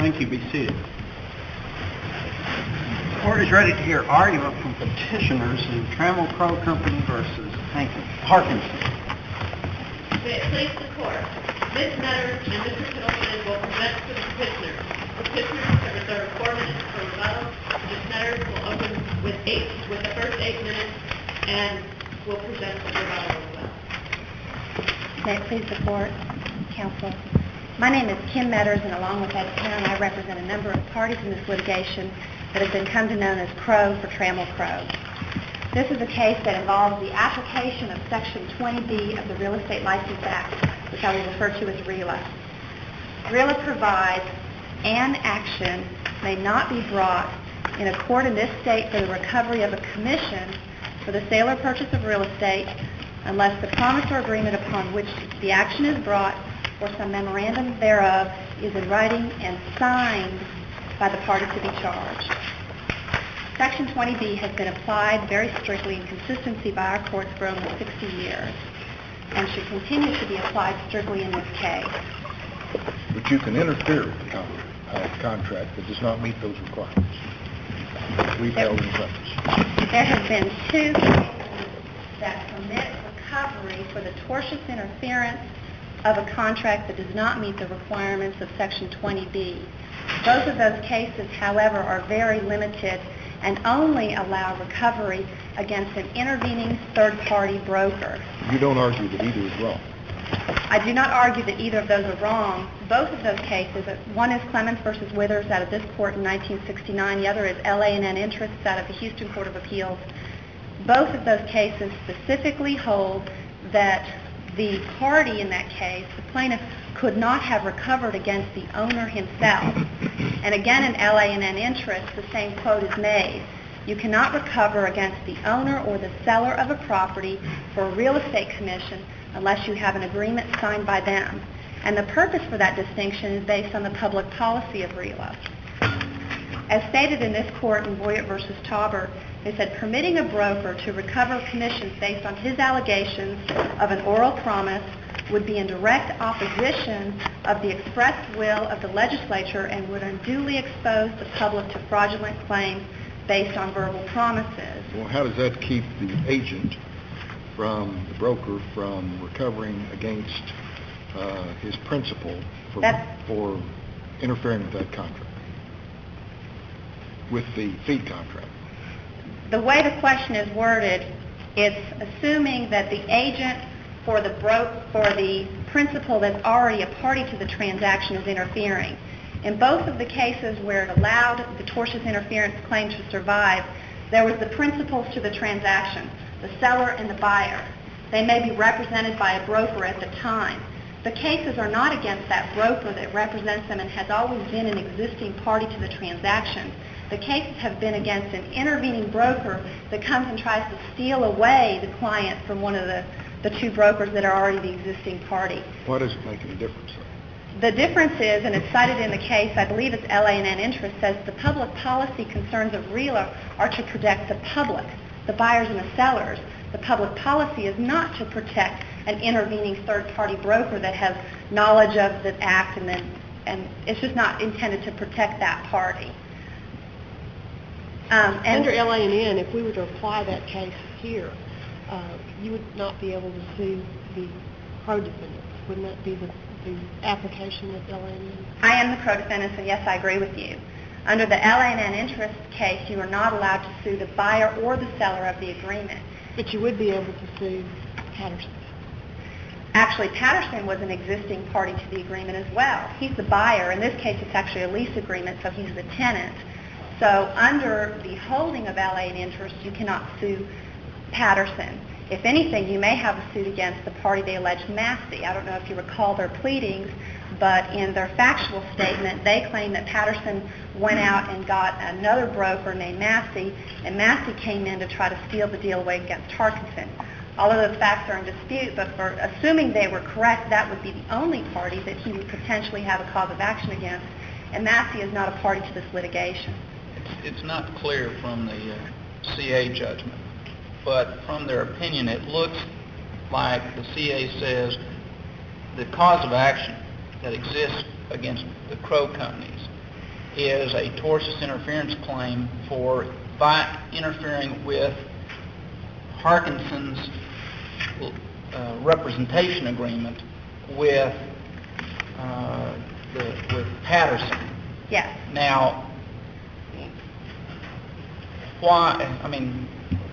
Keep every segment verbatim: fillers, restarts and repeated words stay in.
Thank you. Be seated. The court is ready to hear argument from petitioners in Trammell Crow Company versus Hankins. Harkinson. May it please the court. Miz Metters and Mister Piddleton will present for the petitioners. The petitioners have reserved four minutes for rebuttal. Miz Metters will open with eight, with the first eight minutes, and will present for rebuttal as well. May it please the court, counsel. My name is Kim Metters, and along with Ed Karen, I represent a number of parties in this litigation that have been come to known as Crow for Trammell Crow. This is a case that involves the application of Section twenty B of the Real Estate License Act, which I will refer to as RELA. RELA provides an action may not be brought in a court in this state for the recovery of a commission for the sale or purchase of real estate unless the promise or agreement upon which the action is brought or some memorandum thereof is in writing and signed by the party to be charged. Section twenty B has been applied very strictly in consistency by our courts for over sixty years and should continue to be applied strictly in this case. But you can interfere with the con- uh, contract that does not meet those requirements. We've There, held in practice. there have been two cases that permit recovery for the tortious interference of a contract that does not meet the requirements of Section twenty B. Both of those cases, however, are very limited and only allow recovery against an intervening third-party broker. You don't argue that either is wrong. I do not argue that either of those are wrong. Both of those cases, one is Clemens versus Withers out of this court in nineteen sixty-nine. The other is L A and N Interests out of the Houston Court of Appeals. Both of those cases specifically hold that the party in that case, the plaintiff, could not have recovered against the owner himself. And again, in L A and N Interests, the same quote is made. You cannot recover against the owner or the seller of a property for a real estate commission unless you have an agreement signed by them. And the purpose for that distinction is based on the public policy of RELA. As stated in this court in Boyett versus Taubert, they said permitting a broker to recover commissions based on his allegations of an oral promise would be in direct opposition of the expressed will of the legislature and would unduly expose the public to fraudulent claims based on verbal promises. Well, how does that keep the agent from, the broker, from recovering against uh, his principal for, for interfering with that contract, with the fee contract? The way the question is worded, it's assuming that the agent for the bro- for the principal that's already a party to the transaction is interfering. In both of the cases where it allowed the tortious interference claim to survive, there was the principals to the transaction, the seller and the buyer. They may be represented by a broker at the time. The cases are not against that broker that represents them and has always been an existing party to the transaction. The cases have been against an intervening broker that comes and tries to steal away the client from one of the, the two brokers that are already the existing party. Why does it make any difference? The difference is, and it's cited in the case, I believe it's L A and N Interests, says the public policy concerns of RELA are to protect the public, the buyers and the sellers. The public policy is not to protect an intervening third-party broker that has knowledge of the act, and then, and it's just not intended to protect that party. Um, Under L A and N, if we were to apply that case here, uh, you would not be able to sue the Crow defendants. Wouldn't that be the, the application of L A and N? I am the Crow defendants, and yes, I agree with you. Under the L A and N Interest case, you are not allowed to sue the buyer or the seller of the agreement. But you would be able to sue Patterson. Actually, Patterson was an existing party to the agreement as well. He's the buyer. In this case, it's actually a lease agreement, so he's the tenant. So under the holding of L A and Interest, you cannot sue Patterson. If anything, you may have a suit against the party they allege, Massey. I don't know if you recall their pleadings, but in their factual statement, they claim that Patterson went out and got another broker named Massey, and Massey came in to try to steal the deal away against Harkinson. All of those facts are in dispute, but for assuming they were correct, that would be the only party that he would potentially have a cause of action against, and Massey is not a party to this litigation. It's, it's not clear from the uh, C A judgment, but from their opinion, it looks like the C A says the cause of action that exists against the Crow companies is a tortious interference claim for by interfering with Harkinson's uh, representation agreement with uh, the, with Patterson. Yes. Now, why? I mean,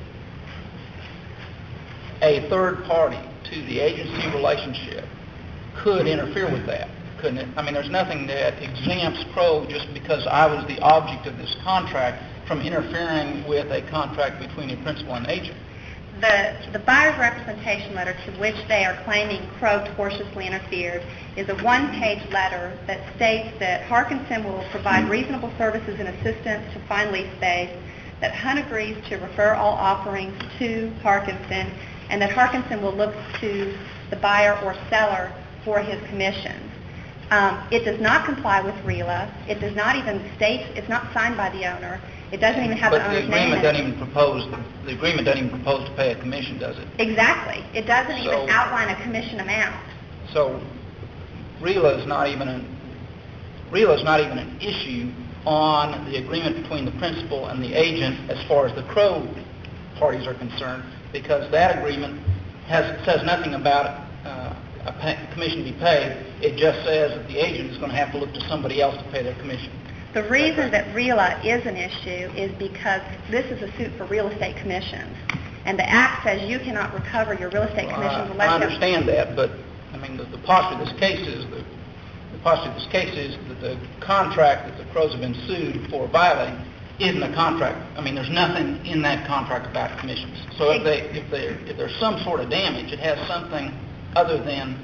a third party to the agency relationship could interfere with that, couldn't it? I mean, there's nothing that exempts Crow just because I was the object of this contract from interfering with a contract between a principal and agent. The, the buyer's representation letter to which they are claiming Crow tortiously interfered is a one-page letter that states that Harkinson will provide reasonable services and assistance to find lease space, that Hunt agrees to refer all offerings to Harkinson, and that Harkinson will look to the buyer or seller for his commissions. Um, it does not comply with R E L A. It does not even state, it's not signed by the owner. It doesn't even have but the owner's the name in agreement it. doesn't even propose, the agreement doesn't even propose to pay a commission, does it? Exactly. It doesn't So- even outline a commission amount. So R E L A is not even an, R E L A is not even an issue on the agreement between the principal and the agent as far as the Crow parties are concerned, because that agreement has, says nothing about uh, a pay, commission to be paid. It just says that the agent is going to have to look to somebody else to pay their commission. The reason that R E L A is an issue is because this is a suit for real estate commissions. And the Act says you cannot recover your real estate Well, commissions I, unless I you have... understand that, but I mean, the, the posture of this case is the, the posture of this case is that the contract that the Crows have been sued for violating isn't a contract. I mean, there's nothing in that contract about commissions. So if they if they if there's some sort of damage, it has something other than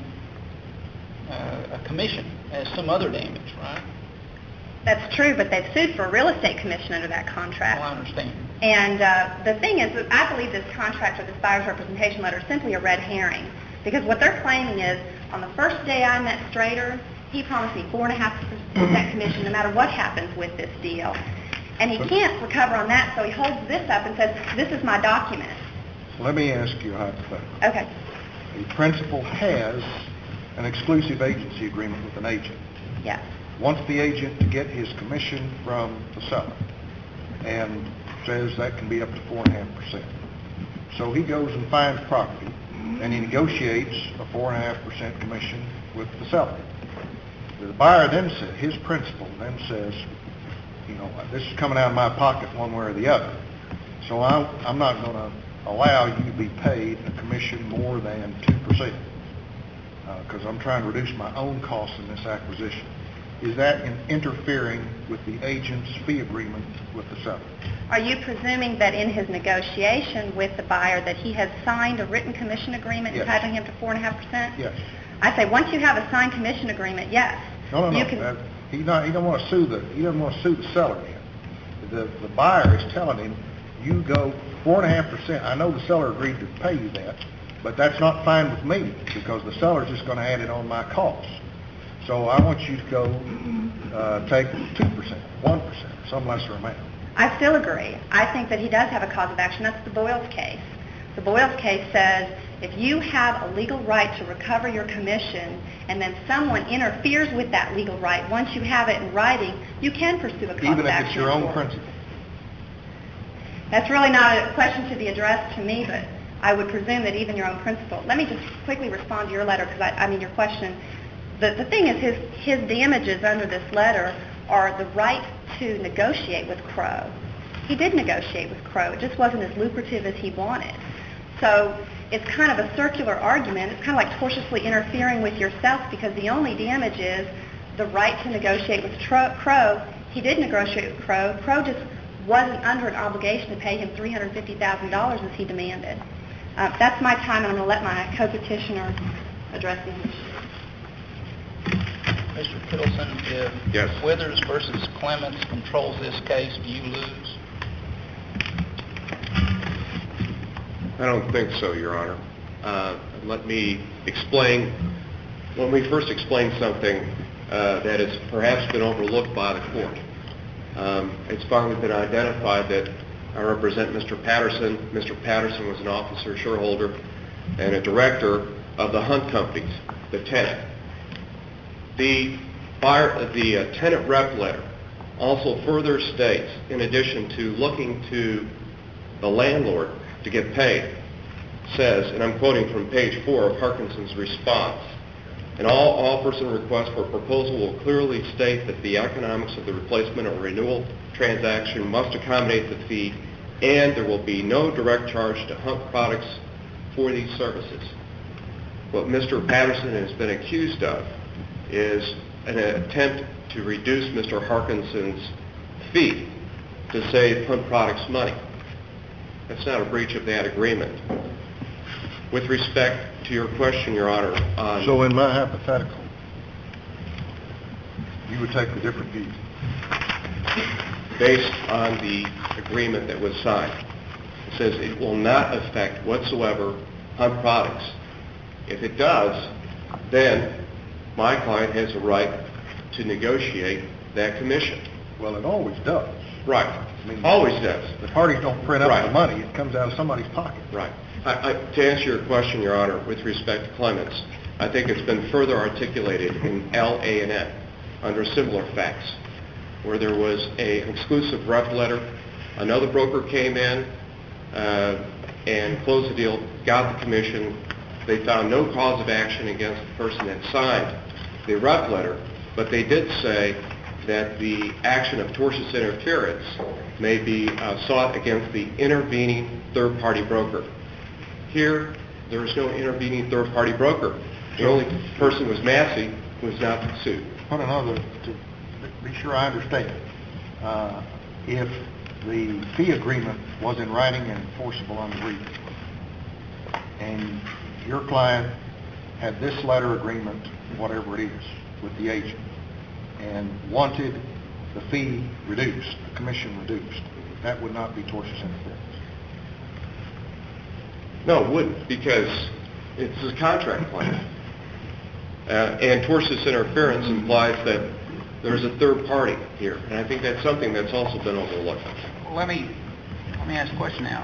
uh, a commission. It has some other damage, right? That's true, but they've sued for a real estate commission under that contract. Well, I understand. And uh, the thing is, that I believe this contract or this buyer's representation letter is simply a red herring. Because what they're claiming is, on the first day I met Strader, he promised me four point five percent commission no matter what happens with this deal. And he can't recover on that, so he holds this up and says, this is my document. Let me ask you a hypothetical. Okay. The principal has an exclusive agency agreement with an agent. Yes. Wants the agent to get his commission from the seller and says that can be up to four point five percent. So he goes and finds property and he negotiates a four point five percent commission with the seller. The buyer then says, his principal then says, you know, this is coming out of my pocket one way or the other. So I'm, I'm not going to allow you to be paid a commission more than two percent because uh, I'm trying to reduce my own costs in this acquisition. Is that in interfering with the agent's fee agreement with the seller? Are you presuming that in his negotiation with the buyer that he has signed a written commission agreement Yes. entitling him to four point five percent? Yes. I say once you have a signed commission agreement, yes. No, no, no. You can, Uh, he not. He don't want to sue the. He doesn't want to sue the seller yet. The the buyer is telling him, you go four and a half percent. I know the seller agreed to pay you that, but that's not fine with me because the seller's just going to add it on my costs. So I want you to go uh, take two percent, one percent, some lesser amount. I still agree. I think that he does have a cause of action. That's the Boyles case. The Boyles case says if you have a legal right to recover your commission and then someone interferes with that legal right, once you have it in writing, you can pursue a cause Even of if action. it's your in own court. principal. That's really not a question to be addressed to me, but I would presume that even your own principal. Let me just quickly respond to your letter because I, I mean your question. The, the thing is his, his damages under this letter are the right to negotiate with Crow. He did negotiate with Crow. It just wasn't as lucrative as he wanted. So it's kind of a circular argument. It's kind of like tortiously interfering with yourself because the only damage is the right to negotiate with Tro- Crow. He did negotiate with Crow. Crow just wasn't under an obligation to pay him three hundred fifty thousand dollars as he demanded. Uh, that's my time, and I'm going to let my co-petitioner address these issues. Mister Kittleson, if Yes. Withers versus Clements controls this case, do you lose? I don't think so, Your Honor. Uh, let me explain. When we first explain something uh, that has perhaps been overlooked by the court, um, it's finally been identified that I represent Mister Patterson. Mister Patterson was an officer, shareholder, and a director of the Hunt Companies, the tenant. The, buyer, the uh, tenant rep letter also further states, in addition to looking to the landlord to get paid, says, and I'm quoting from page four of Harkinson's response, and all offers and requests for proposal will clearly state that the economics of the replacement or renewal transaction must accommodate the fee, and there will be no direct charge to Hunt Products for these services. What Mister Patterson has been accused of is an attempt to reduce Mister Harkinson's fee to save Hunt Products money. That's not a breach of that agreement. With respect to your question, Your Honor, on... So in my hypothetical, you would take a different view? Based on the agreement that was signed. It says it will not affect whatsoever Hunt Products. If it does, then my client has a right to negotiate that commission. Well, it always does. Right. I mean, always does. The parties don't print up Right. the money. It comes out of somebody's pocket. Right. I, I, to answer your question, Your Honor, with respect to Clements, I think it's been further articulated in L A and N under similar facts, where there was a, an exclusive rep letter. Another broker came in uh, and closed the deal, got the commission. They found no cause of action against the person that signed the rep letter, but they did say that the action of tortious interference may be uh, sought against the intervening third-party broker. Here, there is no intervening third-party broker. The only person was Massey, who was not sued. Put another, to be sure I understand, uh, if the fee agreement was in writing and enforceable on the reading, and your client had this letter agreement, whatever it is, with the agent, and wanted the fee reduced, the commission reduced, that would not be tortious interference. No, it wouldn't, because it's a contract claim. Uh, and tortious interference implies that there's a third party here. And I think that's something that's also been overlooked. Well, let me, let me ask a question now.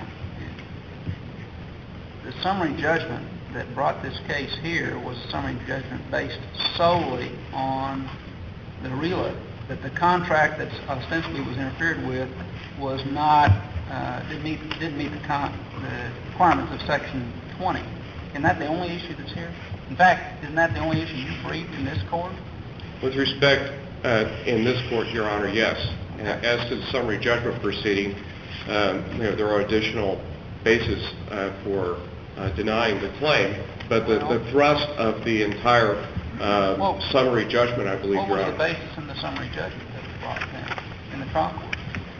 The summary judgment that brought this case here was a summary judgment based solely on the real, that the contract that ostensibly was interfered with was not, uh, didn't meet, didn't meet the, con, the requirements of Section twenty. Isn't that the only issue that's here? In fact, isn't that the only issue you briefed in this court? With respect, uh, in this court, Your Honor, yes. Uh, as to the summary judgment proceeding, um, you know, there are additional bases uh, for uh, denying the claim, but the, the thrust of the entire uh, well, summary judgment, I believe, what Your was Honor. the basis in the summary judgment that was brought down in the trial court?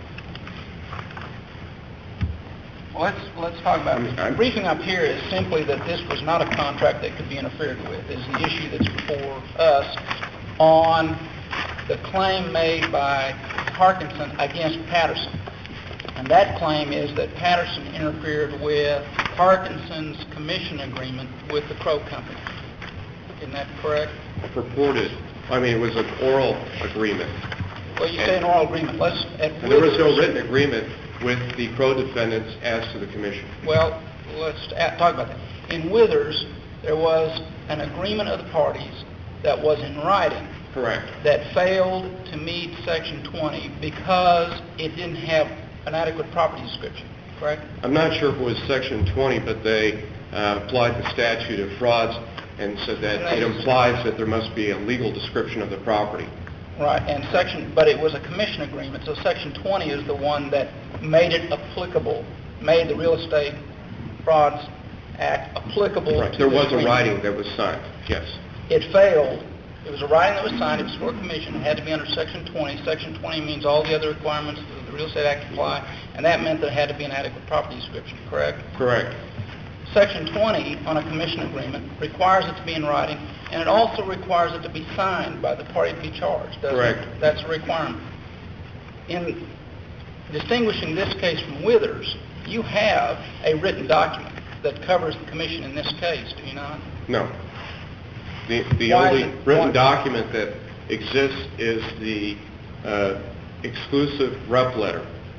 Well, let's, let's talk about it. The briefing up here is simply that this was not a contract that could be interfered with, is the issue that's before us on the claim made by Harkinson against Patterson. And that claim is that Patterson interfered with Harkinson's commission agreement with the Crow Company. Isn't that correct? Purported. I mean, it was an oral agreement. Well, you say an oral agreement. Let's, at and there was no Withers, written agreement with the Crow defendants as to the commission. Well, let's talk about that. In Withers, there was an agreement of the parties that was in writing. Correct. That failed to meet Section twenty because it didn't have an adequate property description, correct? I'm not sure if it was Section twenty, but they uh, applied the statute of frauds and said that and it implies that there must be a legal description of the property. Right, and section, but it was a commission agreement, so Section twenty is the one that made it applicable, made the Real Estate Frauds Act applicable. Right. To there was agreement. a writing that was signed, yes. It failed. It was a writing that was signed. It was for a commission. It had to be under Section twenty. Section twenty means all the other requirements of the Real Estate Act apply, and that meant there had to be an adequate property description, correct? Correct. Section twenty on a commission agreement requires it to be in writing, and it also requires it to be signed by the party to be charged. Correct. It? That's a requirement. In distinguishing this case from Withers, you have a written document that covers the commission in this case, do you not? No. The, the Why only it, written why? document that exists is the uh, exclusive rep letter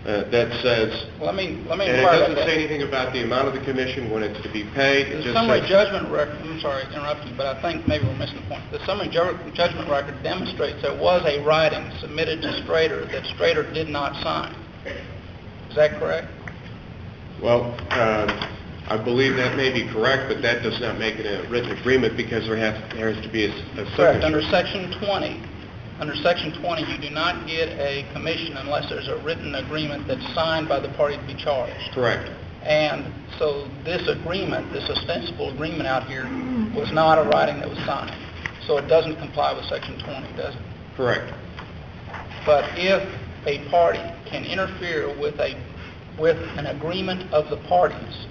uh, that says, Let me, let me and it inquire about doesn't that. say anything about the amount of the commission when it's to be paid. It The just summary says, judgment record, I'm sorry to interrupt you, but I think maybe we're missing the point. The summary ju- judgment record demonstrates there was a writing submitted to Strader that Strader did not sign. Is that correct? well, uh, I believe that may be correct, but that does not make it a written agreement because there has, there has to be a, a Correct. Under signature. Section twenty, under Section twenty, you do not get a commission unless there's a written agreement that's signed by the party to be charged. Correct. And so this agreement, this ostensible agreement out here, was not a writing that was signed. So it doesn't comply with Section twenty, does it? Correct. But if a party can interfere with a with an agreement of the parties,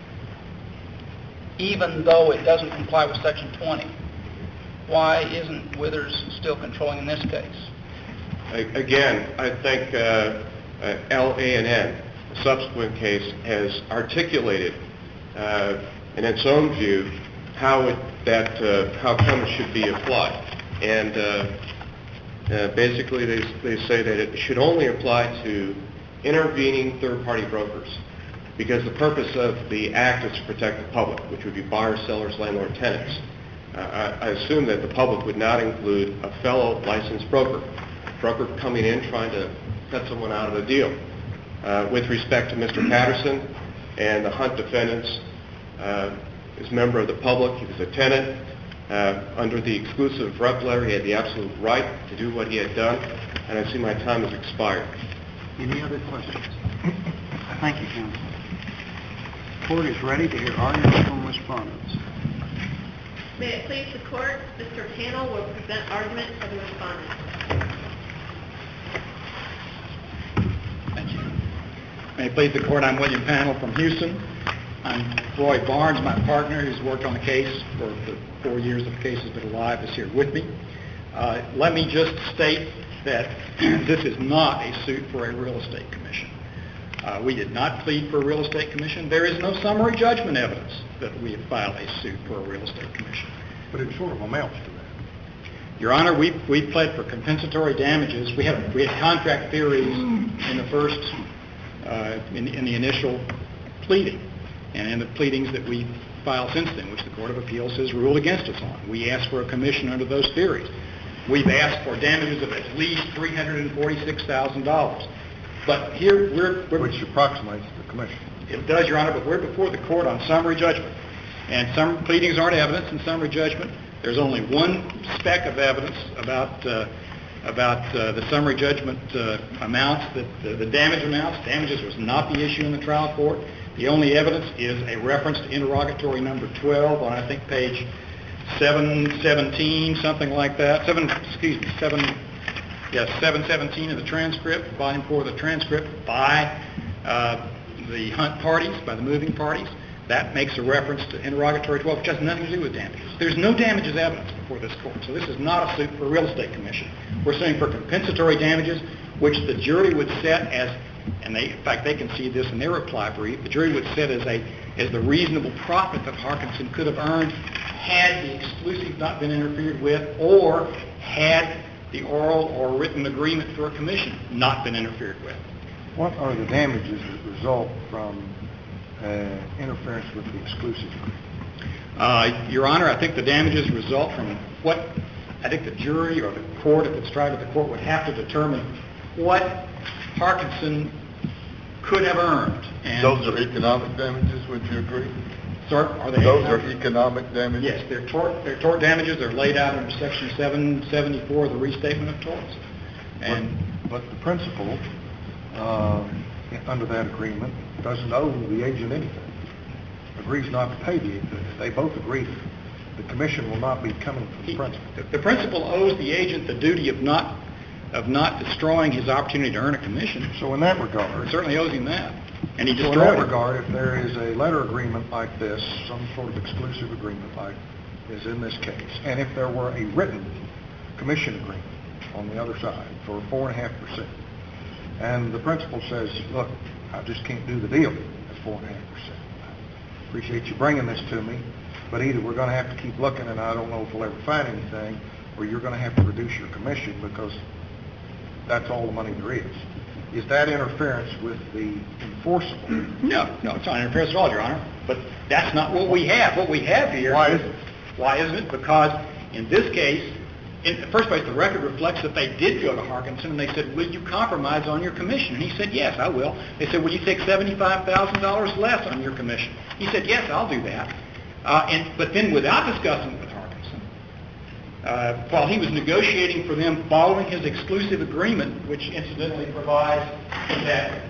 even though it doesn't comply with Section twenty, why isn't Withers still controlling in this case? A- Again, I think uh, uh, L A and N, the subsequent case, has articulated uh, in its own view how it, that uh, how Clemens should be applied. And uh, uh, basically they, they say that it should only apply to intervening third-party brokers because the purpose of the act is to protect the public, which would be buyers, sellers, landlord, tenants. Uh, I, I assume that the public would not include a fellow licensed broker, a broker coming in trying to cut someone out of a deal. Uh, with respect to Mister Patterson and the Hunt defendants, uh, as a member of the public, he was a tenant. Uh, under the exclusive rep letter, he had the absolute right to do what he had done, and I see my time has expired. Any other questions? Thank you, counsel. The court is ready to hear arguments from respondents. May it please the court, Mister Panel will present argument for the respondent. Thank you. May it please the court, I'm William Panel from Houston. I'm Roy Barnes, my partner, who's worked on the case for the four years that the case has been alive, is here with me. Uh, let me just state that this is not a suit for a real estate commission. Uh, we did not plead for a real estate commission. There is no summary judgment evidence that we have filed a suit for a real estate commission. But it sort of amounts to that. Your Honor, we we pled for compensatory damages. We had we had contract theories in the first uh, in, in the initial pleading, and in the pleadings that we filed since then, which the Court of Appeals has ruled against us on. We asked for a commission under those theories. We've asked for damages of at least three hundred forty-six thousand dollars. But here we're, we're Which approximates the commission. It does, Your Honor, but we're before the court on summary judgment. And some pleadings aren't evidence in summary judgment. There's only one speck of evidence about uh, about uh, the summary judgment uh, amounts, that uh, the damage amounts. Damages was not the issue in the trial court. The only evidence is a reference to interrogatory number twelve on, I think, page seven seventeen, something like that. Seven, excuse me, seven. Yes, seven seventeen of the transcript, volume four of the transcript, by uh, the Hunt parties, by the moving parties. That makes a reference to interrogatory twelve, which has nothing to do with damages. There's no damages evidence before this court, so this is not a suit for a real estate commission. We're suing for compensatory damages, which the jury would set as, and they, in fact, they can see this in their reply brief, the jury would set as a as the reasonable profit that Harkinson could have earned had the exclusive not been interfered with, or had the oral or written agreement for a commission not been interfered with. What are the damages that result from uh, interference with the exclusive agreement? Uh, Your Honor, I think the damages result from what I think the jury or the court, if it's tried at the court, would have to determine what Harkinson could have earned. And those are economic damages, would you agree? Sir, are they Those economic? are economic damages? Yes, they're tort, they're tort damages. They're laid out under Section seven seventy-four of the Restatement of Torts. And But, but the principal, uh, under that agreement, doesn't owe the agent anything. Agrees not to pay the agent. They both agree that the commission will not be coming from the he, principal. the, the principal owes the agent the duty of not of not destroying his opportunity to earn a commission. So in that regard, It certainly owes him that. And he so in destroyed that it. regard, if there is a letter agreement like this, some sort of exclusive agreement like is in this case, and if there were a written commission agreement on the other side for four and a half percent, and the principal says, look, I just can't do the deal at four and a half percent. I appreciate you bringing this to me, but either we're going to have to keep looking, and I don't know if we'll ever find anything, or you're going to have to reduce your commission because that's all the money there is. is that interference with the enforceable? No, no, it's not interference at all, Your Honor. But that's not what we have. What we have here... Why isn't it? Why isn't it? Because in this case, in the first place, the record reflects that they did go to Harkinson and they said, will you compromise on your commission? And he said, yes, I will. They said, will you take seventy-five thousand dollars less on your commission? He said, yes, I'll do that. Uh, and But then without discussing it with Harkinson, uh, while he was negotiating for them following his exclusive agreement, which incidentally provides that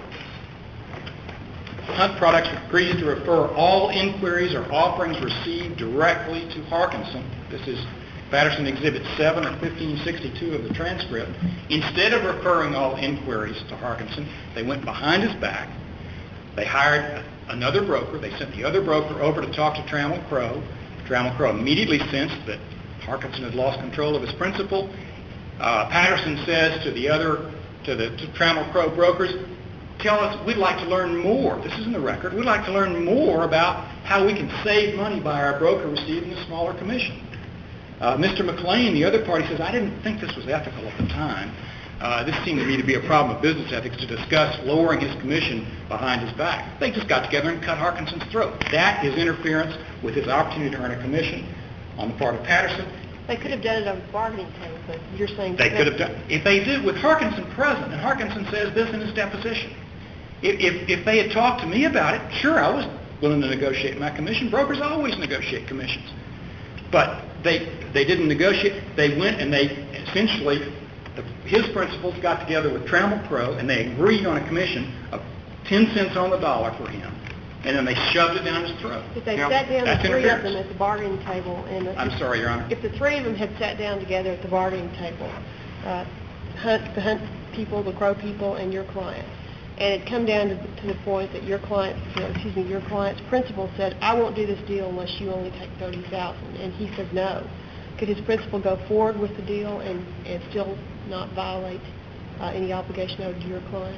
Hunt Products agrees to refer all inquiries or offerings received directly to Harkinson. This is Patterson Exhibit seven or fifteen sixty-two of the transcript. Instead of referring all inquiries to Harkinson, they went behind his back. They hired another broker. They sent the other broker over to talk to Trammell Crow. Trammell Crow immediately sensed that Harkinson had lost control of his principal. Uh, Patterson says to the other, to the to Trammell Crow brokers, tell us, we'd like to learn more. This is in the record. We'd like to learn more about how we can save money by our broker receiving a smaller commission. Uh, Mister McLean, the other party, says, I didn't think this was ethical at the time. Uh, this seemed to me to be a problem of business ethics to discuss lowering his commission behind his back. They just got together and cut Harkinson's throat. That is interference with his opportunity to earn a commission on the part of Patterson. They could have done it on the bargaining table, but you're saying... They could have done if they did with Harkinson present, and Harkinson says this in his deposition. If, if, if they had talked to me about it, sure, I was willing to negotiate my commission. Brokers always negotiate commissions. But they they didn't negotiate. They went and they essentially, the, his principals got together with Trammell Crow, and they agreed on a commission of ten cents on the dollar for him. And then they shoved it down his throat. If they You know, sat down, the that's three of interference. them at the bargaining table, and the, I'm sorry, Your Honor. if the three of them had sat down together at the bargaining table, uh, Hunt, the Hunt people, the Crow people, and your client, and it come down to, to the point that your client, you know, excuse me, your client's principal said, I won't do this deal unless you only take thirty thousand dollars, and he said no. Could his principal go forward with the deal and, and still not violate uh, any obligation owed to your client?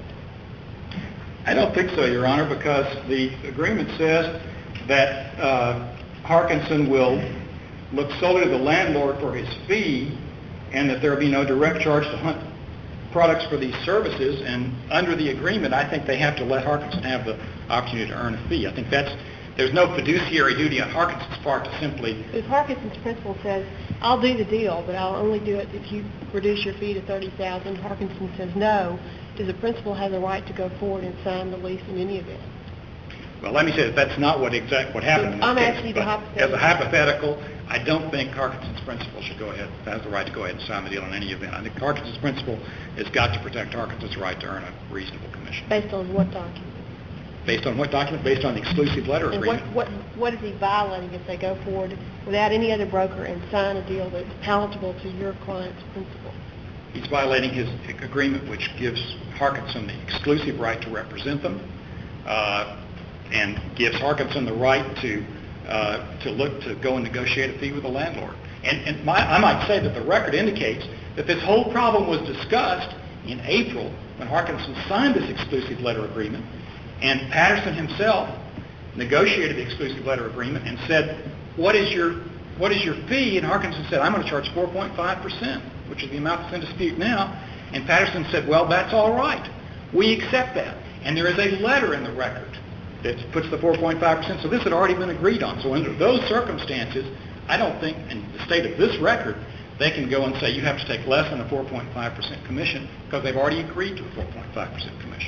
I don't think so, Your Honor, because the agreement says that uh, Harkinson will look solely to the landlord for his fee and that there will be no direct charge to Hunt Products for these services. And under the agreement, I think they have to let Harkinson have the opportunity to earn a fee. I think that's, there's no fiduciary duty on Harkinson's part to simply... If Harkinson's principal says, I'll do the deal, but I'll only do it if you reduce your fee to thirty thousand dollars, Harkinson says no, does the principal have the right to go forward and sign the lease in any event? Well, let me say that that's not what exact what happened in this I'm case. asking you the But hypothetical. as a hypothetical, I don't think Harkinson's principal should go ahead, has the right to go ahead and sign the deal in any event. I think Harkinson's principal has got to protect Harkinson's right to earn a reasonable commission. Based on what document? Based on what document? Based on the exclusive letter And agreement. what, what, what is he violating if they go forward without any other broker and sign a deal that's palatable to your client's principal? He's violating his agreement, which gives Harkinson the exclusive right to represent them, uh, and gives Harkinson the right to uh, to look to go and negotiate a fee with the landlord. And, and my, I might say that the record indicates that this whole problem was discussed in April when Harkinson signed this exclusive letter agreement, and Patterson himself negotiated the exclusive letter agreement and said, "What is your what is your fee?" And Harkinson said, "I'm going to charge four point five percent, which is the amount that's in dispute now." And Patterson said, "Well, that's all right. We accept that." And there is a letter in the record that puts the four point five percent. So this had already been agreed on. So under those circumstances, I don't think, in the state of this record, they can go and say you have to take less than a four point five percent commission because they've already agreed to a four point five percent commission.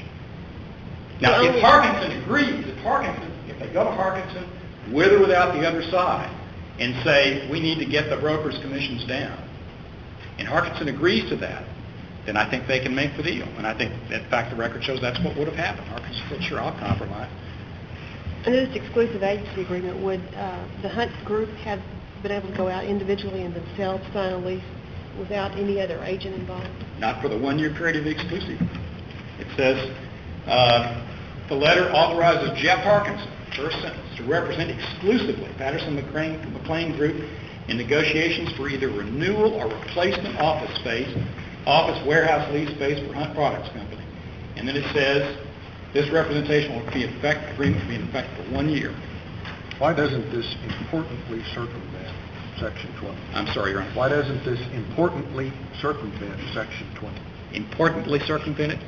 Now, if Harkinson agrees, if Harkinson, if they go to Harkinson with or without the other side and say we need to get the broker's commissions down, and Harkinson agrees to that, then I think they can make the deal. And I think, in fact, the record shows that's what would have happened. Harkinson said, "Sure, I'll compromise." Under this exclusive agency agreement, would uh, the Hunt Group have been able to go out individually and themselves sign a lease without any other agent involved? Not for the one-year period of the exclusive. It says, uh, the letter authorizes Jeff Harkinson, first sentence, to represent exclusively Patterson McClain, McClain Group in negotiations for either renewal or replacement office space, office warehouse lease space for Hunt Products Company. And then it says, this representation will be in effect, agreement will be in effect for one year. Why doesn't this importantly circumvent Section twenty? I'm sorry, Your Honor. Why doesn't this importantly circumvent Section twenty? Importantly circumvented?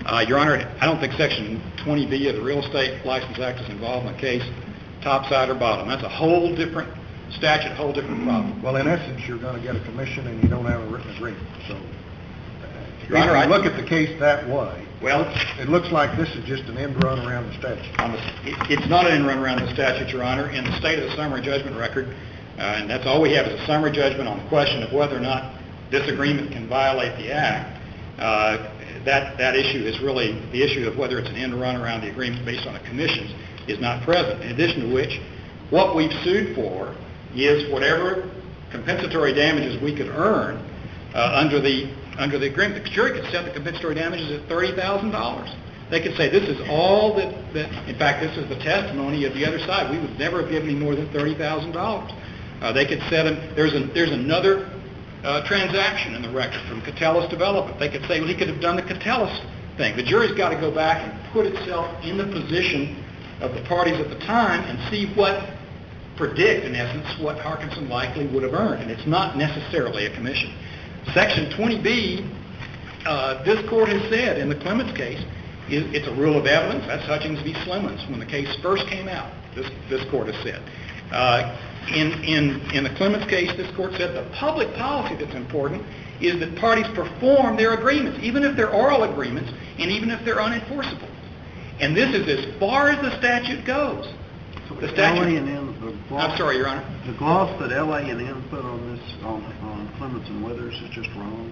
Uh, Your Honor, I don't think Section twenty B of the Real Estate License Act is involved in the case, top side or bottom. That's a whole different statute, a whole different problem. Well, in essence, you're going to get a commission and you don't have a written agreement. So if Your Honor, you I- look at the case that way, Well, it looks like this is just an end run around the statute. on the- it- it's not an end run around the statute, Your Honor. In the state of the summary judgment record, uh, and that's all we have is a summary judgment on the question of whether or not this agreement can violate the Act. Uh, that, that issue is really the issue of whether it's an end run around the agreement based on the commissions is not present. In addition to which, what we've sued for is whatever compensatory damages we could earn uh, under the under the agreement. The jury could set the compensatory damages at thirty thousand dollars. They could say this is all that, that, in fact, this is the testimony of the other side. We would never have given him more than thirty thousand dollars. Uh, they could set him, there's, a, there's another uh, transaction in the record from Catellus Development. They could say, well, he could have done the Catellus thing. The jury's got to go back and put itself in the position of the parties at the time and see what, predict, in essence, what Harkinson likely would have earned. And it's not necessarily a commission. Section twenty B, uh, this court has said in the Clemens case, is, it's a rule of evidence. That's Hutchings v. Slimans. When the case first came out, this, this court has said. Uh, in, in, in the Clemens case, this court said the public policy that's important is that parties perform their agreements, even if they're oral agreements and even if they're unenforceable. And this is as far as the statute goes. The statute, L A and M, the gloss, I'm sorry, Your Honor. The gloss that L A and M put on this, on, on Clemens and Withers is just wrong.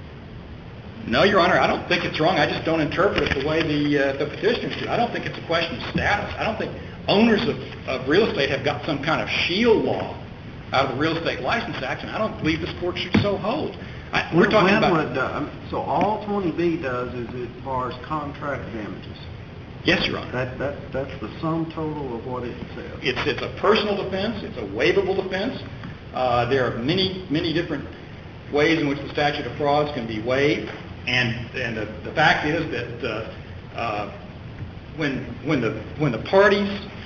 No, Your Honor, I don't think it's wrong. I just don't interpret it the way the, uh, the petitioners do. I don't think it's a question of status. I don't think owners of, of real estate have got some kind of shield law out of the Real Estate License Act, and I don't believe this court should so hold. I, we're talking When about... would, uh, so all twenty B does is it bars contract damages. Yes, Your Honor. That, that, that's the sum total of what it says. It's, it's a personal defense. It's a waivable defense. Uh, there are many, many different ways in which the statute of frauds can be waived. And, and the, the fact is that uh, uh, when, when, the, when the parties,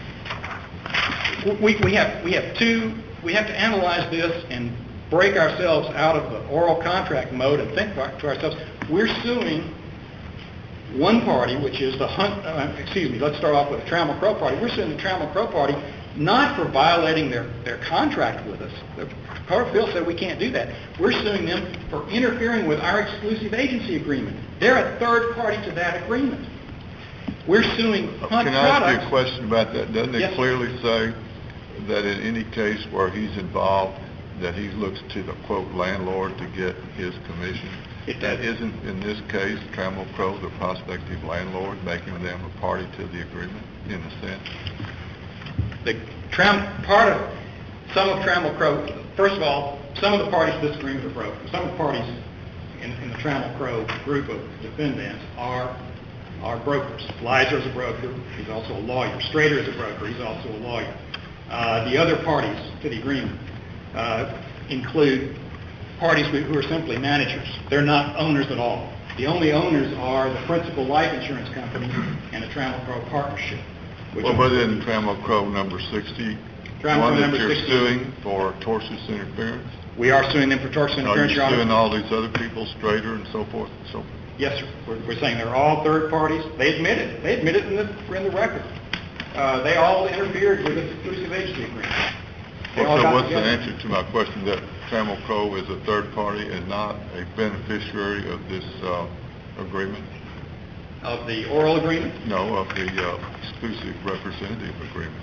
we, we, have, we have two, we have to analyze this and break ourselves out of the oral contract mode and think to ourselves, we're suing one party, which is the Hunt, uh, excuse me, let's start off with the Trammell Crow party. We're suing the Trammell Crow party not for violating their, their contract with us. The Court of Appeals said we can't do that. We're suing them for interfering with our exclusive agency agreement. They're a third party to that agreement. We're suing Hunt Can I ask Products. you a question about that? Doesn't it Yes. clearly say that in any case where he's involved, that he looks to the, quote, landlord to get his commission? It does. That isn't, in this case, Trammell Crow, the prospective landlord, making them a party to the agreement, in a sense? The Tram, part of some of Trammell Crow, first of all, some of the parties to this agreement are broken. Some of the parties in, in the Trammell Crow group of defendants are are brokers. Leiser is a broker. He's also a lawyer. Strader is a broker. He's also a lawyer. Uh, the other parties to the agreement uh, include parties who, who are simply managers. They're not owners at all. The only owners are the principal life insurance company and the Trammell Crow partnership. which Well, are- but in Trammell Crow number sixty, Trammell one Crow that number you're sixty. suing for tortious interference? We are suing them for tortious Are interference, you Your Honor. suing all these other people, Strader and so forth and so forth? Yes, sir. We're, we're saying they're all third parties. They admit it. They admit it in the, in the record. Uh, they all interfered with the exclusive agency agreement. They all Well, so got what's the together. answer to my question that Trammell Crow is a third party and not a beneficiary of this uh, agreement? Of the oral agreement? No, of the uh, exclusive representative agreement.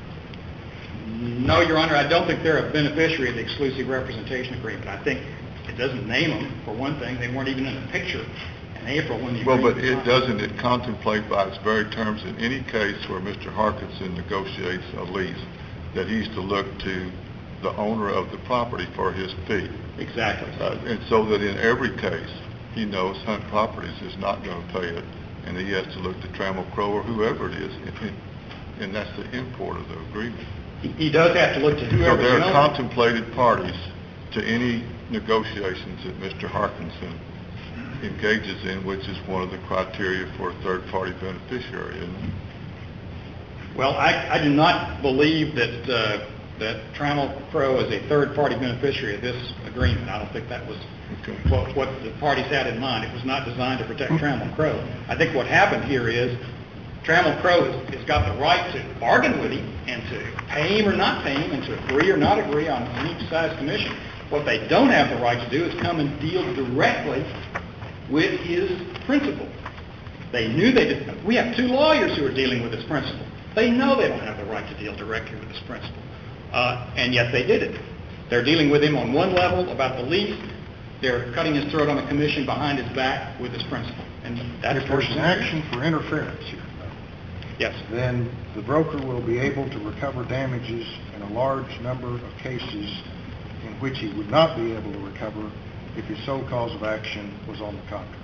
No, Your Honor. I don't think they're a beneficiary of the exclusive representation agreement. I think it doesn't name them, for one thing. They weren't even in the picture in April when the Well, agreement but was it signed. doesn't, it contemplate by its very terms in any case where Mister Harkinson negotiates a lease, that he's to look to the owner of the property for his fee. Exactly. Uh, and so that in every case, he knows Hunt Properties is not going to pay it, and he has to look to Trammell Crow or whoever it is, and, and- and that's the import of the agreement. He, he does have to look to So whoever they're the owner- contemplated parties to any negotiations that Mister Harkinson engages in, which is one of the criteria for a third-party beneficiary, isn't it? Well, I, I do not believe that, uh, that Trammell Crow is a third-party beneficiary of this agreement. I don't think that was what, what the parties had in mind. It was not designed to protect Trammell Crow. I think what happened here is Trammell Crow has, has got the right to bargain with him and to pay him or not pay him and to agree or not agree on each side's commission. What they don't have the right to do is come and deal directly with his principal. They knew they didn't. We have two lawyers who are dealing with his principal. They know they don't have the right to deal directly with his principal, uh, and yet they did it. They're dealing with him on one level about the lease. They're cutting his throat on a commission behind his back with his principal. And that's if there's an action for interference here, yes, then the broker will be able to recover damages in a large number of cases in which he would not be able to recover if his sole cause of action was on the contract.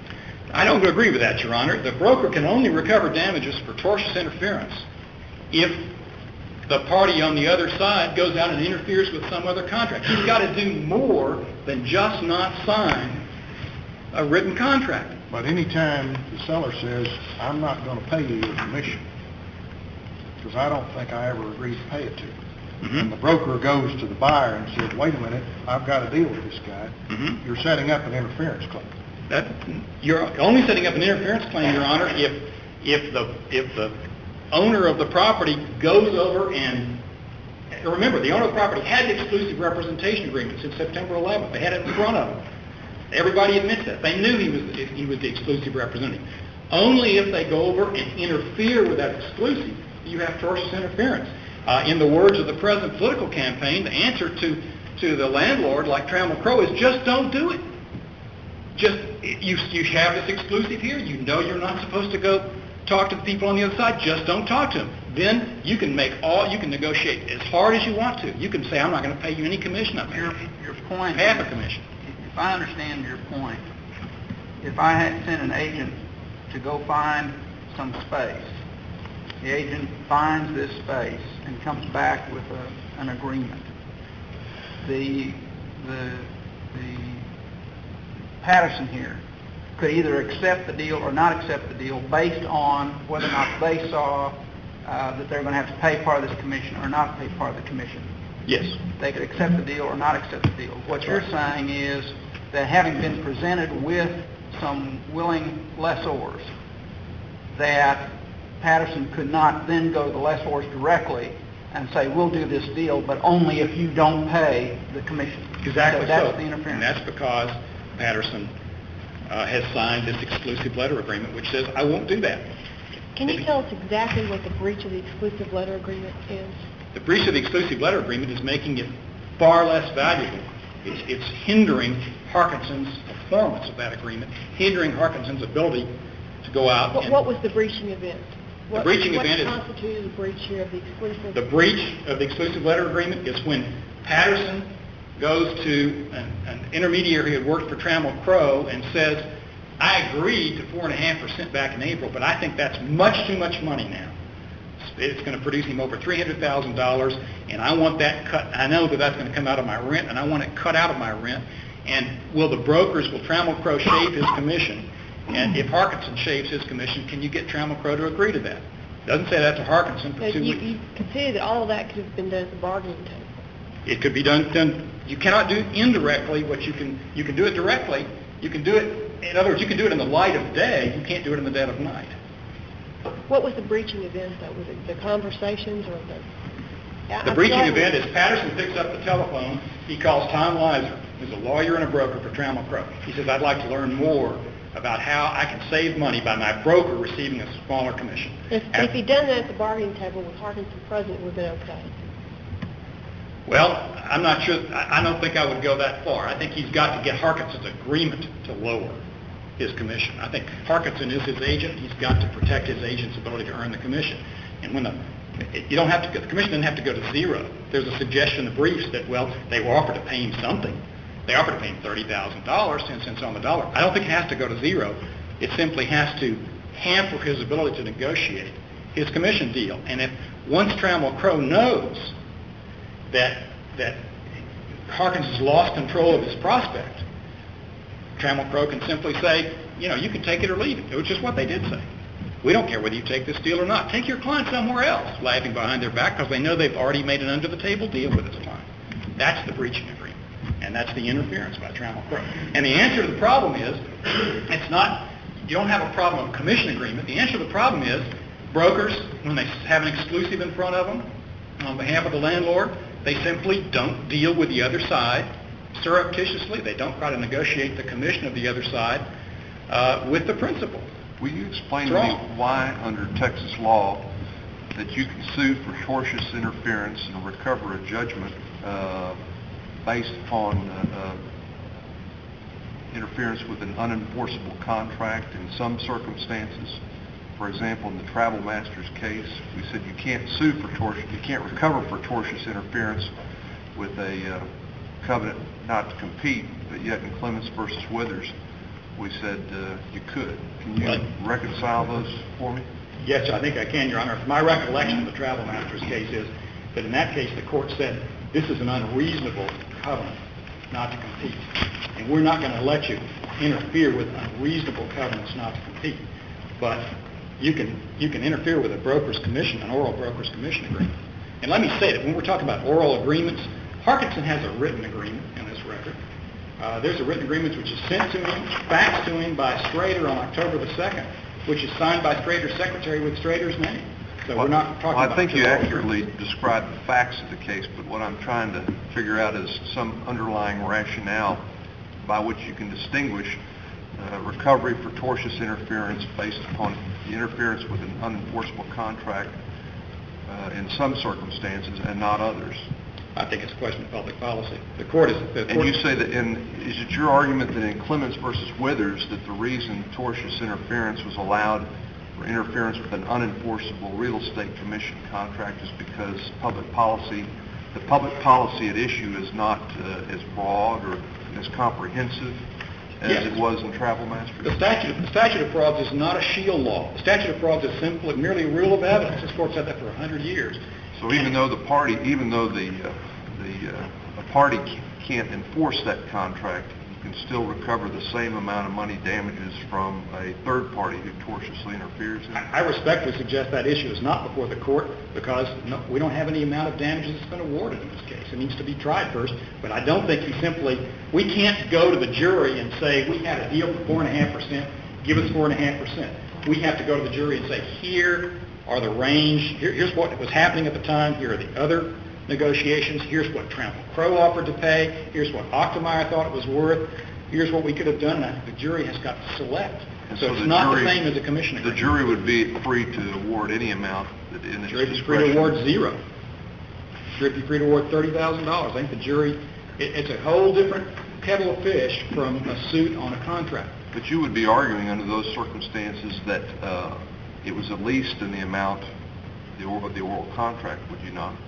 I don't agree with that, Your Honor. The broker can only recover damages for tortious interference if the party on the other side goes out and interferes with some other contract. He's got to do more than just not sign a written contract. But any time the seller says, I'm not going to pay you your commission, because I don't think I ever agreed to pay it to you, mm-hmm. and the broker goes to the buyer and says, wait a minute, I've got to deal with this guy, mm-hmm. you're setting up an interference claim. That, you're only setting up an interference claim, Your Honor, if if the if the owner of the property goes over and, remember, the owner of the property had the exclusive representation agreement since September eleventh. They had it in front of them. Everybody admits that. They knew he was he was the exclusive representative. Only if they go over and interfere with that exclusive, you have tortious interference. Uh, in the words of the present political campaign, the answer to to the landlord like Trammell Crow is just don't do it. Just you you have this exclusive here. You know you're not supposed to go talk to the people on the other side. Just don't talk to them. Then you can make all you can negotiate as hard as you want to. You can say, I'm not going to pay you any commission. I'm your your point. Half a commission. If I understand your point, if I had sent an agent to go find some space, the agent finds this space and comes back with a, an agreement. The the the Patterson here could either accept the deal or not accept the deal based on whether or not they saw uh, that they're going to have to pay part of this commission or not pay part of the commission. Yes. They could accept the deal or not accept the deal. What you're saying is that having been presented with some willing lessors, that Patterson could not then go to the lessors directly and say, we'll do this deal, but only if you don't pay the commission. Exactly so. That's so. the interference. And that's because Patterson uh, has signed this exclusive letter agreement, which says, I won't do that. Can you tell us exactly what the breach of the exclusive letter agreement is? The breach of the exclusive letter agreement is making it far less valuable. It's, it's hindering Harkinson's performance of that agreement, hindering Harkinson's ability to go out. What, and... what was the breaching event? What, the breaching what event is... What constituted the breach here of the exclusive... The breach of the exclusive letter agreement is when Patterson goes to an, an intermediary who had worked for Trammell Crow and says, I agreed to four point five percent back in April, but I think that's much too much money now. It's going to produce him over three hundred thousand dollars, and I want that cut. I know that that's going to come out of my rent, and I want it cut out of my rent. And will the brokers, will Trammell Crow shave his commission? And if Harkinson shaves his commission, can you get Trammell Crow to agree to that? Doesn't say that to Harkinson for Now, two you, weeks. you consider that all of that could have been done at the bargaining table. It could be done, done. You cannot do indirectly what you can. You can do it directly. You can do it. In other words, you can do it in the light of day. You can't do it in the dead of night. What was the breaching event, though? Was it the conversations or the... The I'm breaching sorry. event is Patterson picks up the telephone. He calls Tom Weiser, who's a lawyer and a broker for Trammell Crow. He says, I'd like to learn more about how I can save money by my broker receiving a smaller commission. If, After, if he'd done that at the bargaining table with Harkinson present, it would have been okay. Well, I'm not sure. I, I don't think I would go that far. I think he's got to get Harkinson's agreement to lower his commission. I think Harkinson is his agent. He's got to protect his agent's ability to earn the commission. And when the you don't have to, the commission doesn't have to go to zero. There's a suggestion in the briefs that, well, they were offered to pay him something. They offered to pay him thirty thousand dollars, ten cents on the dollar. I don't think it has to go to zero. It simply has to hamper his ability to negotiate his commission deal. And if once Trammell Crow knows that that Harkinson's lost control of his prospect, Trammell Crow can simply say, you know, you can take it or leave it, which is what they did say. We don't care whether you take this deal or not. Take your client somewhere else, laughing behind their back because they know they've already made an under-the-table deal with his client. That's the breaching agreement. and that's the interference by Trammell Crow. And the answer to the problem is, it's not, you don't have a problem of commission agreement. The answer to the problem is, brokers, when they have an exclusive in front of them on behalf of the landlord, they simply don't deal with the other side surreptitiously. They don't try to negotiate the commission of the other side uh, with the principal. Will you explain to me why, under Texas law, that you can sue for tortious interference and recover a judgment uh, based upon uh, uh, interference with an unenforceable contract in some circumstances? For example, in the Travel Masters case, we said you can't sue for tortious, you can't recover for tortious interference with a uh, covenant not to compete, but yet in Clements versus Withers, we said uh, you could. Can you Right. reconcile those for me? Yes, I think I can, Your Honor. My recollection of the Travel Masters case is that in that case the court said this is an unreasonable covenant not to compete, and we're not going to let you interfere with unreasonable covenants not to compete. But you can you can interfere with a broker's commission, an oral broker's commission agreement. And let me say that when we're talking about oral agreements, Harkinson has a written agreement in this record. Uh, there's a written agreement which is sent to him, faxed to him by Strader on October the second, which is signed by Strader's secretary with Strader's name. So well, we're not talking well, about... I think you oral accurately agreements. described the facts of the case, but what I'm trying to figure out is some underlying rationale by which you can distinguish uh, recovery for tortious interference based upon the interference with an unenforceable contract uh, in some circumstances and not others. I think it's a question of public policy. The court is... The And court, you say that in, is it your argument that in Clements versus Withers that the reason tortious interference was allowed for interference with an unenforceable real estate commission contract is because public policy, the public policy at issue is not uh, as broad or as comprehensive as Yes. it was in Travel Masters? The statute, the statute of frauds is not a shield law. The statute of frauds is simply merely a rule of evidence. This court said that for a hundred years. So even though the party, even though the uh, the uh, a party can't enforce that contract, you can still recover the same amount of money damages from a third party who tortiously interferes in it? I, I respectfully suggest that issue is not before the court because no, we don't have any amount of damages that's been awarded in this case. It needs to be tried first. But I don't think you simply, we can't go to the jury and say we had a deal for four and a half percent, give us four and a half percent. We have to go to the jury and say here are the range, here, here's what was happening at the time, here are the other negotiations, here's what Trammell Crow offered to pay, here's what Ochtemeyer thought it was worth, here's what we could have done, and I think the jury has got to select. And So, so it's the not jury- the same as a commission The agreement. jury would be free to award any amount that in The its jury would be free to discretion. award zero. The jury would be free to award thirty thousand dollars. I think the jury, it, it's a whole different kettle of fish from a suit on a contract. But you would be arguing under those circumstances that uh, it was at least in the amount the oral, the oral contract, would you not?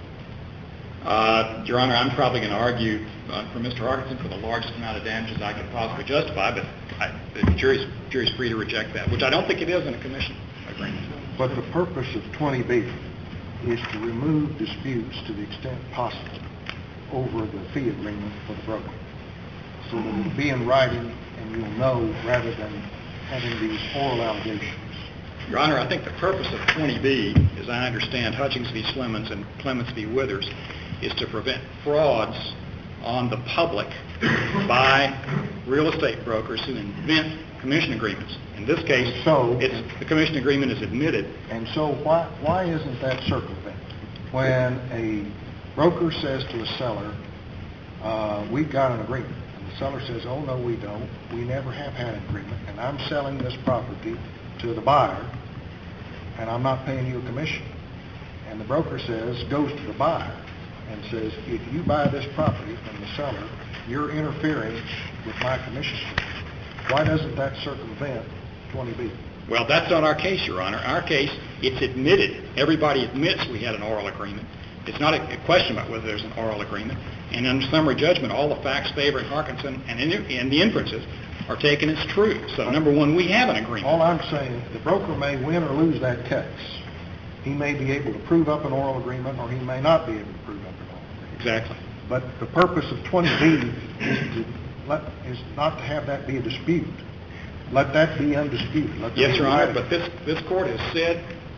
Uh, Your Honor, I'm probably going to argue uh, for Mister Harkinson for the largest amount of damages I could possibly justify, but I, the jury's, jury's free to reject that, which I don't think it is in a commission agreement. But the purpose of twenty B is to remove disputes to the extent possible over the fee agreement for the broker, so that it'll be in writing and you'll know rather than having these oral allegations. Your Honor, I think the purpose of twenty B, as I understand Hutchings v. Slemons and Clements v. Withers, is to prevent frauds on the public by real estate brokers who invent commission agreements. In this case, So- it's, the commission agreement is admitted. And so why, why isn't that circumvented? When a broker says to a seller, uh, we've got an agreement, and the seller says, oh, no, we don't. We never have had an agreement, and I'm selling this property to the buyer, and I'm not paying you a commission. And the broker says, goes to the buyer and says, if you buy this property from the seller, you're interfering with my commission. Why doesn't that circumvent twenty B? Well, that's not our case, Your Honor. Our case, it's admitted. Everybody admits we had an oral agreement. It's not a, a question about whether there's an oral agreement. And under summary judgment, all the facts favoring Harkinson and, in, and the inferences are taken as true. So, number one, we have an agreement. All I'm saying, the broker may win or lose that case. He may be able to prove up an oral agreement, or he may not be able to prove up an oral agreement. Exactly. But the purpose of twenty B is to let, is not to have that be a dispute. Let that be undisputed. Let that Yes, be Your Honor, ready. but this, this court has said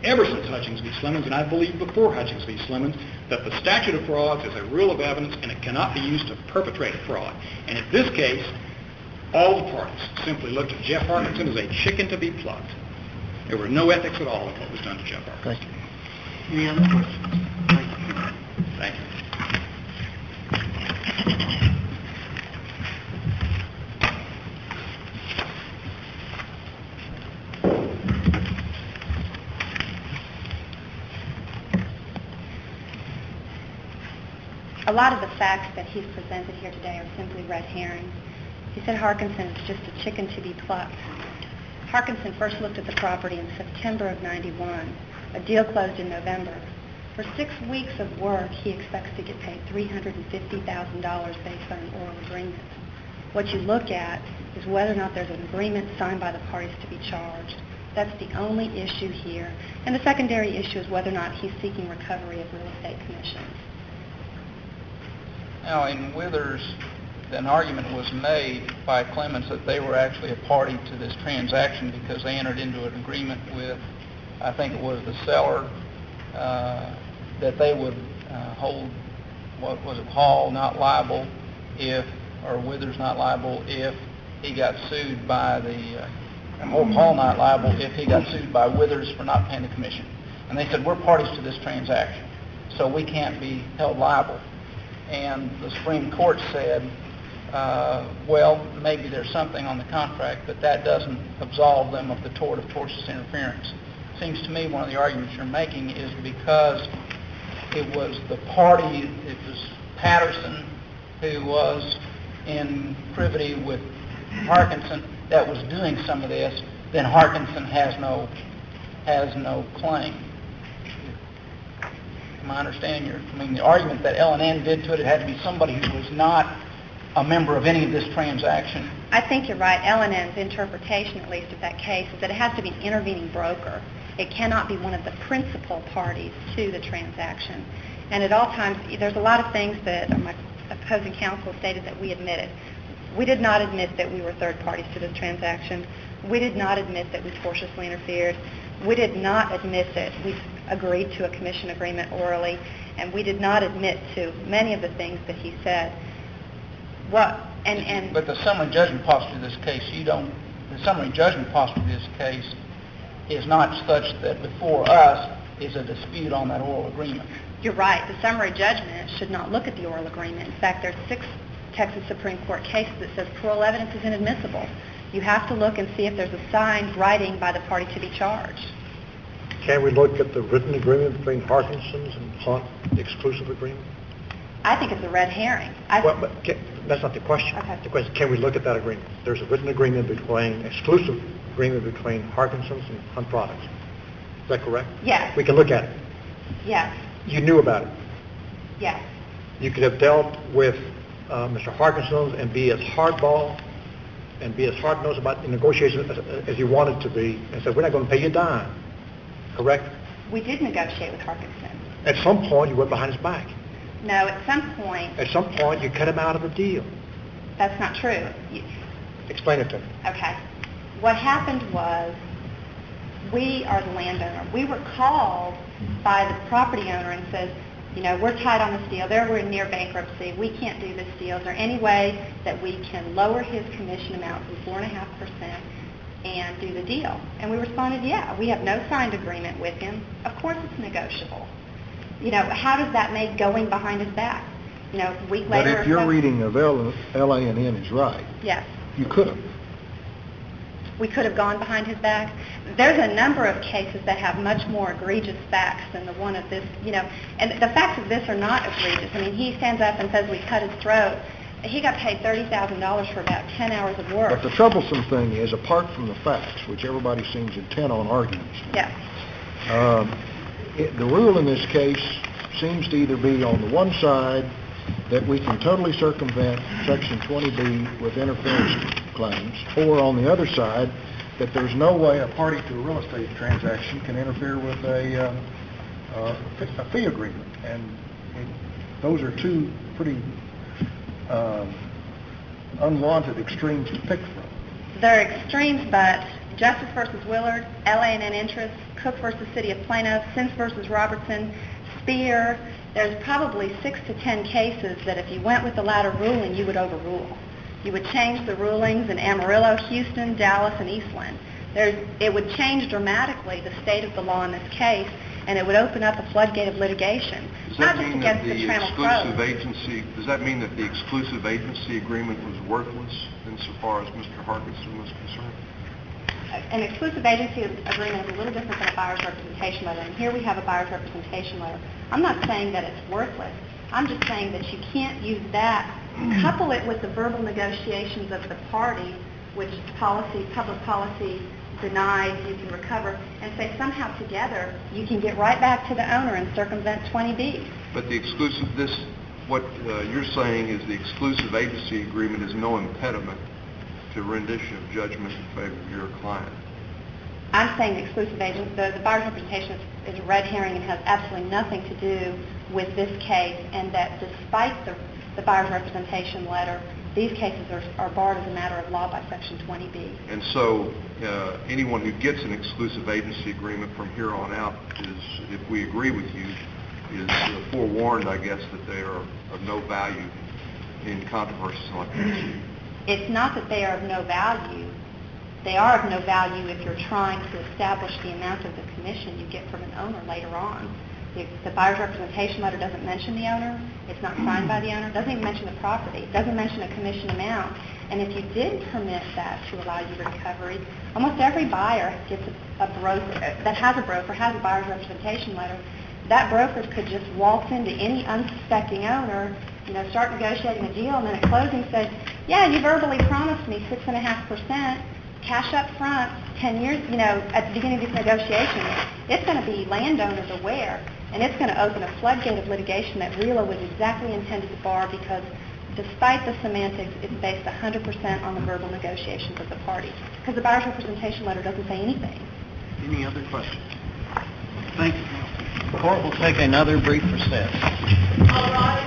ever since Hutchings v. Slimmons, and I believe before Hutchings v. Slimmons, that the statute of frauds is a rule of evidence and it cannot be used to perpetrate a fraud. And in this case, all the parties simply looked at Jeff Harkinson as a chicken to be plucked. There were no ethics at all in what was done to Jeff Harkinson. Thank you. Any other questions? Thank you. Thank you. A lot of the facts that he's presented here today are simply red herrings. He said Harkinson is just a chicken to be plucked. Harkinson first looked at the property in September of ninety-one. A deal closed in November. For six weeks of work, he expects to get paid three hundred fifty thousand dollars based on an oral agreement. What you look at is whether or not there's an agreement signed by the parties to be charged. That's the only issue here. And the secondary issue is whether or not he's seeking recovery of real estate commissions. Now, in Withers, an argument was made by Clemens that they were actually a party to this transaction because they entered into an agreement with, I think it was the seller, uh, that they would uh, hold, what was it, Hall not liable if, or Withers not liable if he got sued by the, uh, or Hall not liable if he got sued by Withers for not paying the commission. And they said, we're parties to this transaction, so we can't be held liable. And the Supreme Court said, uh, well, maybe there's something on the contract, but that doesn't absolve them of the tort of tortious interference. Seems to me one of the arguments you're making is because it was the party, it was Patterson who was in privity with Harkinson that was doing some of this, then Harkinson has no has no claim. Am I understanding your, I mean, the argument that L and N did to it, it had to be somebody who was not a member of any of this transaction. I think you're right. L and N's interpretation, at least of that case, is that it has to be an intervening broker. It cannot be one of the principal parties to the transaction. And at all times, there's a lot of things that my opposing counsel stated that we admitted. We did not admit that we were third parties to this transaction. We did not admit that we tortiously interfered. We did not admit that we agreed to a commission agreement orally, and we did not admit to many of the things that he said. What and and but the summary judgment posture of this case, you don't. The summary judgment posture of this case is not such that before us is a dispute on that oral agreement. You're right. The summary judgment should not look at the oral agreement. In fact, there's six Texas Supreme Court cases that says parole evidence is inadmissible. You have to look and see if there's a signed writing by the party to be charged. Can we look at the written agreement between Harkinson's and Hunt, the exclusive agreement? I think it's a red herring. I Well, but can, that's not the question. Okay. The question is, can we look at that agreement? There's a written agreement between, exclusive agreement between Harkinson's and Hunt Products. Is that correct? Yes. We can look at it. Yes. You knew about it. Yes. You could have dealt with uh, Mister Harkinson's and be as hardball and be as hard-nosed about the negotiations as, as you wanted to be and said, we're not going to pay you a dime. Correct? We did negotiate with Harkinson. At some point, you went behind his back. No, at some point, At some point, you cut him out of the deal. that's not true. You, Explain it to me. okay. What happened was we are the landowner. We were called by the property owner and said, you know, we're tight on this deal. There we're near bankruptcy. We can't do this deal. Is there any way that we can lower his commission amount from four point five percent and do the deal? And we responded, yeah, we have no signed agreement with him. Of course it's negotiable. You know, how does that make going behind his back? You know, a week But later... if or your so- reading of L A and N is right, Yes. you could have. We could have gone behind his back. There's a number of cases that have much more egregious facts than the one of this, you know, and the facts of this are not egregious. I mean, he stands up and says we cut his throat. He got paid thirty thousand dollars for about ten hours of work. But the troublesome thing is, apart from the facts, which everybody seems intent on arguing, Yes. um, it, the rule in this case seems to either be on the one side that we can totally circumvent Section twenty B with interference claims, or on the other side that there's no way a party to a real estate transaction can interfere with a, um, uh, a fee agreement. And it, those are two pretty um, unwanted extremes to pick from. They're extremes, but Justice versus Willard, L A N N Interest, Cook versus City of Plano, Sims versus Robertson, Spear. There's probably six to ten cases that if you went with the latter ruling, you would overrule. You would change the rulings in Amarillo, Houston, Dallas, and Eastland. There's, it would change dramatically the state of the law in this case, and it would open up a floodgate of litigation. Does not that just mean that against the the Trammell exclusive Crows. agency, does that mean that the exclusive agency agreement was worthless insofar as Mister Hargitson was concerned? An exclusive agency agreement is a little different than a buyer's representation letter, and here we have a buyer's representation letter. I'm not saying that it's worthless. I'm just saying that you can't use that, couple it with the verbal negotiations of the parties, which policy, public policy denies you can recover, and say somehow together you can get right back to the owner and circumvent twenty B. But the exclusive, this, what uh, you're saying is the exclusive agency agreement is no impediment to rendition of judgment in favor of your client. I'm saying the exclusive agent, the, the buyer's representation is, is a red herring and has absolutely nothing to do with this case, and that despite the, the buyer's representation letter, these cases are, are barred as a matter of law by Section twenty B. And so uh, anyone who gets an exclusive agency agreement from here on out is, if we agree with you, is uh, forewarned, I guess, that they are of no value in controversies like this. It's not that they are of no value. They are of no value if you're trying to establish the amount of the commission you get from an owner later on. The, the buyer's representation letter doesn't mention the owner. It's not signed by the owner. It doesn't even mention the property. It doesn't mention a commission amount. And if you did permit that to allow you recovery, almost every buyer gets a, a broker that has a broker, has a buyer's representation letter. That broker could just waltz into any unsuspecting owner, you know, start negotiating a deal, and then at closing said, yeah, you verbally promised me six and a half percent cash up front, ten years, you know, at the beginning of these negotiations. It's going to be landowners aware, and it's going to open a floodgate of litigation that RELA was exactly intended to bar, because despite the semantics, it's based one hundred percent on the verbal negotiations of the parties, because the buyer's representation letter doesn't say anything. Any other questions? Thank you, counsel. The court will take another brief recess. All rise.